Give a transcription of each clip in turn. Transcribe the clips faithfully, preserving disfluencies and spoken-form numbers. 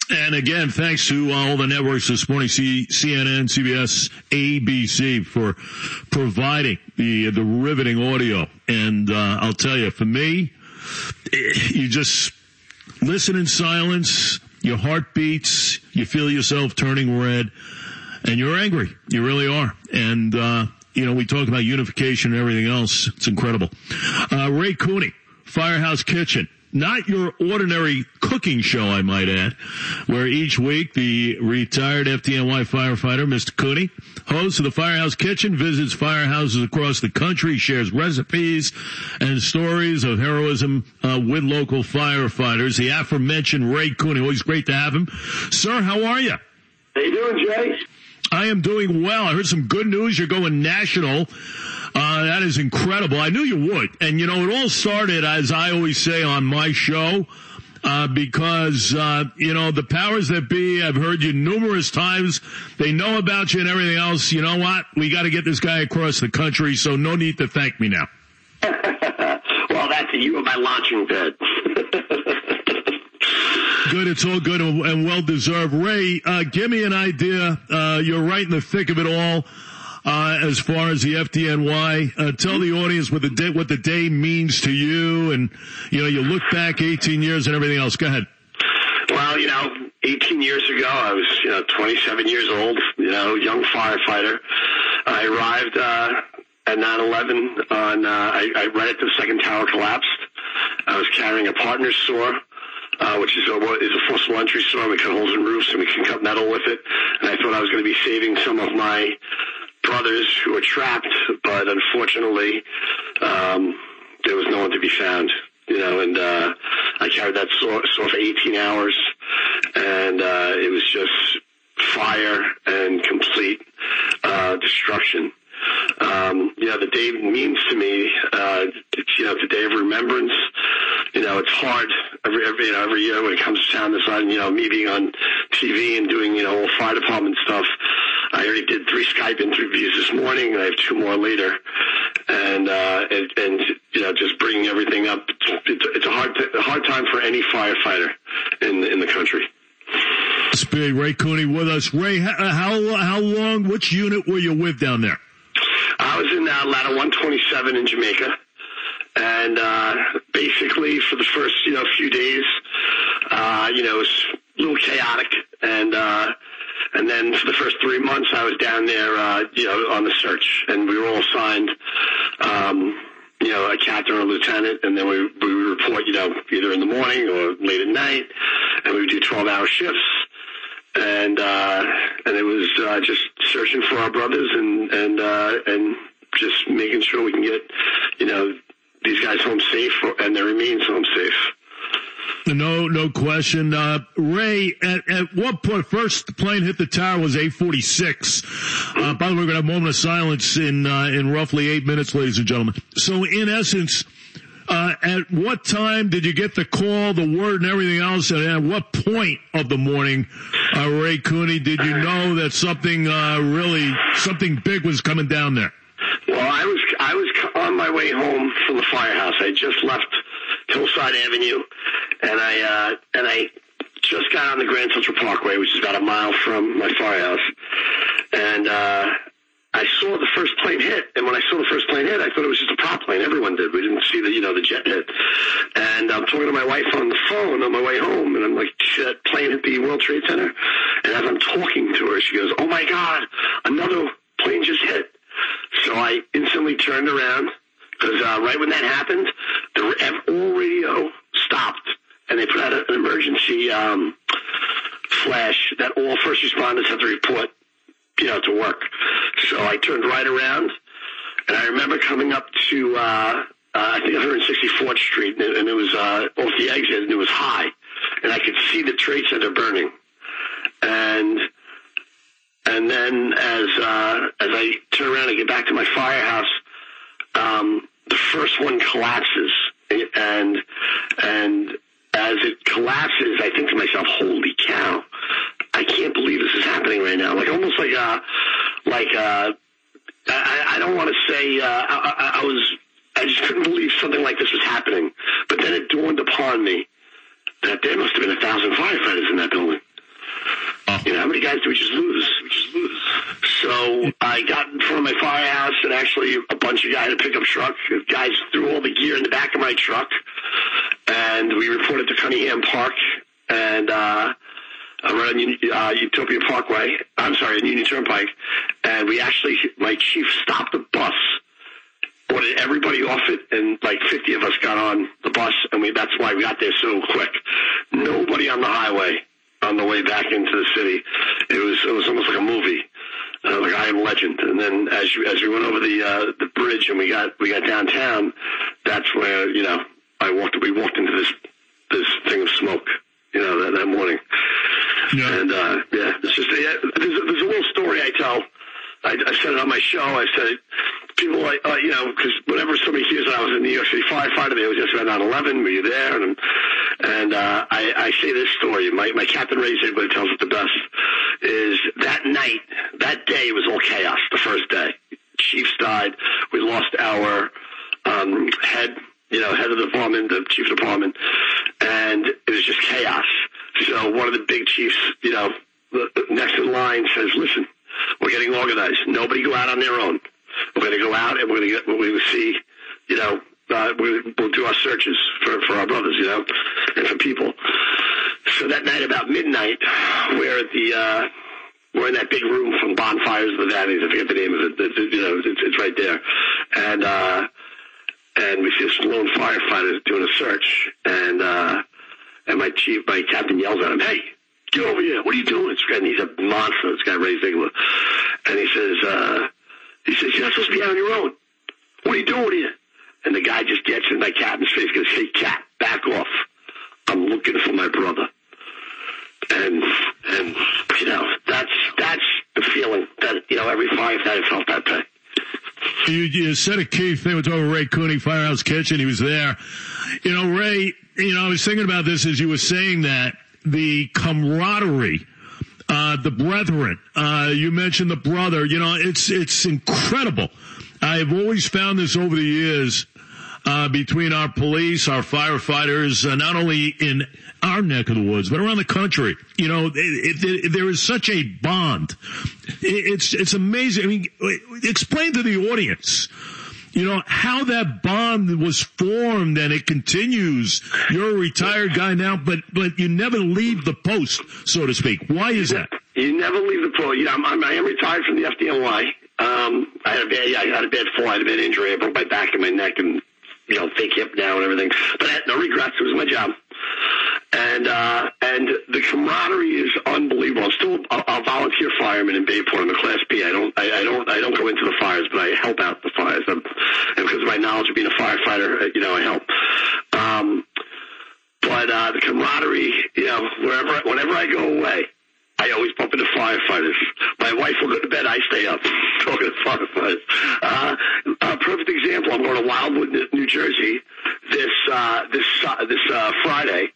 And again, thanks to all the networks this morning, C- CNN, C B S, A B C, for providing the the riveting audio. And uh, I'll tell you, for me, you just listen in silence, your heart beats, you feel yourself turning red, and you're angry. You really are. And, uh, you know, we talk about unification and everything else. It's incredible. Uh, Ray Cooney, Firehouse Kitchen. Not your ordinary cooking show, I might add, where each week the retired F D N Y firefighter, Mister Cooney, host of the Firehouse Kitchen, visits firehouses across the country, shares recipes and stories of heroism uh, with local firefighters. The aforementioned Ray Cooney, always great to have him. Sir, how are you? How you doing, Jay? I am doing well. I heard some good news. You're going national. Uh, that is incredible. I knew you would. And, you know, it all started, as I always say on my show, uh, because, uh, you know, the powers that be, I've heard you numerous times. They know about you and everything else. You know what? We got to get this guy across the country, so no need to thank me now. Well, that's you on my launching pad. Good. It's all good and well-deserved. Ray, uh, give me an idea. Uh, you're right in the thick of it all. Uh, as far as the F D N Y, uh, tell the audience what the day, what the day means to you, and you know, you look back eighteen years and everything else. Go ahead. Well, you know, eighteen years ago, I was, you know, twenty-seven years old, you know, young firefighter. I arrived uh, at nine eleven on, uh, I, I right after the second tower collapsed. I was carrying a partner saw. Uh, which is a, is a forcible entry saw. We cut holes in roofs and we can cut metal with it. And I thought I was going to be saving some of my brothers who were trapped, but unfortunately, um, there was no one to be found, you know, and, uh, I carried that saw, saw for eighteen hours, and, uh, it was just fire and complete, uh, destruction. Um, you know, the day means to me, uh, it's, you know, it's a day of remembrance. You know, it's hard every, every, you know, every year when it comes to town this on, you know, me being on T V and doing, you know, all fire department stuff. I already did three Skype interviews this morning, and I have two more later. And, uh, and, and you know, just bringing everything up. It's, it's a hard, a hard time for any firefighter in, in the country. It's big. Ray Cooney with us. Ray, how, how long, which unit were you with down there? I was in uh, ladder one twenty-seven in Jamaica. And, uh, basically for the first, you know, few days, uh, you know, it was a little chaotic. And, uh, and then for the first three months I was down there, uh, you know, on the search, and we were all assigned, um, you know, a captain or a lieutenant. And then we, we would report, you know, either in the morning or late at night, and we would do twelve hour shifts. And, uh, and it was, uh, just searching for our brothers and, and, uh, and just making sure we can get, you know, these guys home safe and their remains home safe. No, no question. Uh, Ray, at, at what point, first the plane hit the tower was eight forty-six. Uh, by the way, we're going to have a moment of silence in, uh, in roughly eight minutes, ladies and gentlemen. So in essence, uh, at what time did you get the call, the word and everything else? And at what point of the morning, uh, Ray Cooney, did you know that something, uh, really, something big was coming down there? Well, I was, I was on my way home from the firehouse. I just left Hillside Avenue, and I, uh, and I just got on the Grand Central Parkway, which is about a mile from my firehouse. And, uh, I saw the first plane hit, and when I saw the first plane hit, I thought it was just a prop plane. Everyone did. We didn't see the, you know, the jet hit. And I'm talking to my wife on the phone on my way home, and I'm like, shit, plane hit the World Trade Center. And as I'm talking to her, she goes, oh my God, another plane just hit. So I instantly turned around, because uh, right when that happened, the all radio stopped, and they put out an emergency um, flash that all first responders had to report, you know, to work. So I turned right around, and I remember coming up to, uh, uh, I think one sixty-fourth Street, and it, and it was uh, off the exit, and it was high, and I could see the Trade Center burning. And and then as uh, as I turn around and get back to my firehouse, um, the first one collapses, and and as it collapses, I think to myself, "Holy cow! I can't believe this is happening right now." Like almost like uh like uh I, I don't want to say uh, I, I, I was I just couldn't believe something like this was happening. But then it dawned upon me that there must have been a thousand firefighters in that building. guys do? We just lose. We just lose. So I got in front of my firehouse, and actually a bunch of guys in a pickup truck. Guys threw all the gear in the back of my truck, and we reported to Cunningham Park, and uh, right on uh, Utopia Parkway. I'm sorry, Union Turnpike. And we actually, my chief stopped the bus, ordered everybody off it, and like fifty of us got on the bus, and we that's why we got there so quick. Nobody on the highway on the way back into the city. It was it was almost like a movie, uh, like I Am Legend. And then as you, as we went over the uh, the bridge and we got we got downtown, that's where you know I walked we walked into this this thing of smoke, you know, that, that morning. Yeah. And uh, yeah, it's just yeah, there's, a, there's a little story I tell. I, I said it on my show. I said it. People like, uh, you know, because whenever somebody hears that I was a New York City firefighter, they always ask about nine eleven, were you there? And, and uh, I, I say this story. My, my Captain Ray Ziegler tells it the best, is that night, that day was all chaos, the first day. Chiefs died. We lost our um, head, you know, head of the department, the chief of the department, and it was just chaos. So one of the big chiefs, you know, next in line says, listen, we're getting organized. Nobody go out on their own. We're going to go out and we're going to get, we're going to see, you know, uh, we, we'll do our searches for, for our brothers, you know, and for people. So that night about midnight, we're at the, uh, we're in that big room from Bonfires of the Vanities. I forget the name of it. It's, you know, it's, it's right there. And, uh, and we see this lone firefighter doing a search. And, uh, and my chief, my captain yells at him, hey, get over here. What are you doing? And he's a monster, this guy, Ray Ziegler. And he says, uh, he says, you're not supposed to be out on your own. What are you doing here? And the guy just gets in my captain's face and goes, hey, Cap, back off. I'm looking for my brother. And, and, you know, that's, that's the feeling that, you know, every firefighter felt that day. You, you said a key thing. We're talking Ray Cooney, Firehouse Kitchen. He was there. You know, Ray, you know, I was thinking about this as you were saying that. The camaraderie, uh, the brethren, uh, you mentioned the brother, you know, it's, it's incredible. I've always found this over the years, uh, between our police, our firefighters, uh, not only in our neck of the woods, but around the country. You know, it, it, it, there is such a bond. It, it's, it's amazing. I mean, explain to the audience, you know, how that bond was formed and it continues. You're a retired guy now, but, but you never leave the post, so to speak. Why is that? You never leave the post. You know, I'm, I'm, I am retired from the F D N Y. Um, I had a bad, yeah, I had a bad fall. I had a bad injury. I broke my back and my neck and, you know, fake hip now and everything. But I had no regrets. It was my job. And, uh, and the camaraderie is unbelievable. I'm still a, a volunteer fireman in Bayport. I'm a Class B. I don't, I, I don't, I don't go into the fires, but I help out the fires. I'm, and because of my knowledge of being a firefighter, you know, I help. Um, but, uh, the camaraderie, you know, wherever, whenever I go away, I always bump into firefighters. My wife will go to bed. I stay up talking to firefighters. Uh, a perfect example. I'm going to Wildwood, New Jersey this, uh, this, uh, this, uh, Friday.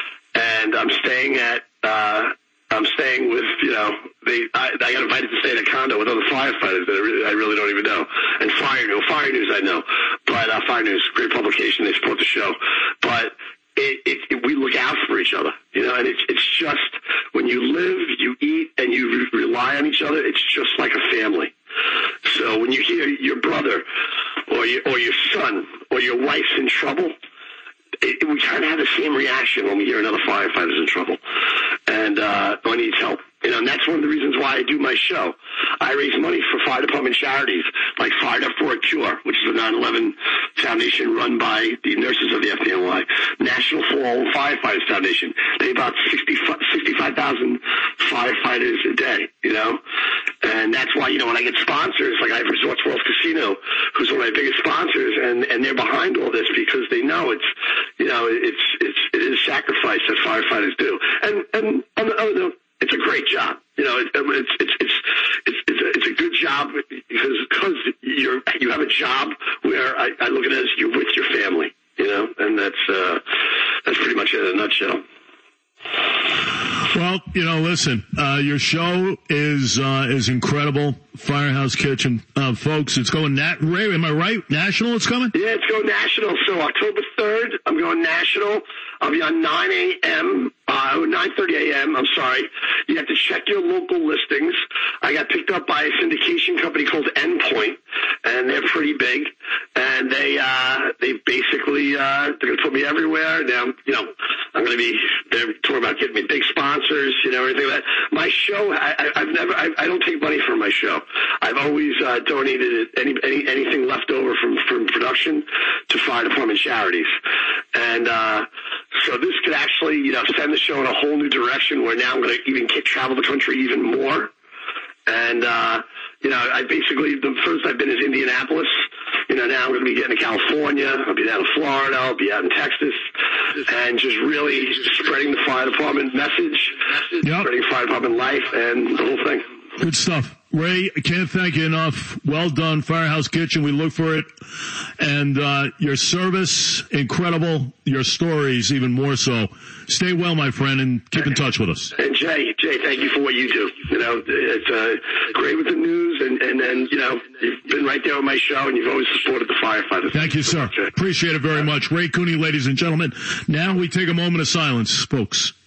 And I'm staying at, uh, I'm staying with, you know, they, I, I got invited to stay in a condo with other firefighters that I really, I really don't even know. And Fire News, Fire News I know. But, uh, Fire News, great publication. They support the show. But it, it, it, we look out for each other, you know, and it's, it's just when you live, you eat, and you re- rely on each other, it's just like a family. So when you hear your brother or your, or your son or your wife's in trouble, It, we kind of have the same reaction when we hear another firefighter's in trouble and uh, or needs help. You know, and that's one of the reasons why I do my show. I raise money for fire department charities like Fired Up for a Cure, which is a nine eleven foundation run by the nurses of the F D N Y. National Fall Firefighters Foundation. They have about sixty-five thousand firefighters a day, you know. And that's why, you know, when I get sponsors, like I have Resorts World Casino, who's one of my biggest sponsors, and, and they're behind all this because they know it's, you know, it's, it's, it is sacrifice that firefighters do. And, and on the other note, it's a great job. You know, it, it's, it's, it's, it's, it's, a, it's a good job because, because you're, you have a job where I, I look at it as you're with your family, you know, and that's, uh, that's pretty much it in a nutshell. Well, you know, listen, uh, your show is, uh, is incredible. Firehouse Kitchen, uh, folks, it's going nat, Ray, am I right? National it's coming? Yeah, it's going national. So October third, I'm going national. I'll be on nine a.m., uh, nine thirty a.m., I'm sorry. You have to check your local listings. I got picked up by a syndication company called Endpoint, and they're pretty big. And they uh, they basically uh, they're going to put me everywhere. Now, you know, I'm going to be. They're talking about getting me big sponsors, you know, everything like that. My show, I, I, I've never. I, I don't take money from my show. I've always uh, donated any, any anything left over from from production to fire department charities, and uh, so this could actually, you know, send the show in a whole new direction. Where now I'm going to even get, travel the country even more, and uh, you know, I basically the first I've been is Indianapolis. You know, now I'm going to be getting to California. I'll be down in Florida. I'll be out in Texas, and just really spreading the fire department message, yep. spreading fire department life, and the whole thing. Good stuff. Ray, I can't thank you enough. Well done, Firehouse Kitchen. We look for it. And uh your service, incredible. Your stories, even more so. Stay well, my friend, and keep in touch with us. And Jay, Jay, thank you for what you do. You know, it's uh, great with the news, and, and, and, you know, you've been right there on my show, and you've always supported the firefighters. Thank you, sir. Appreciate it very much. Ray Cooney, ladies and gentlemen. Now we take a moment of silence, folks.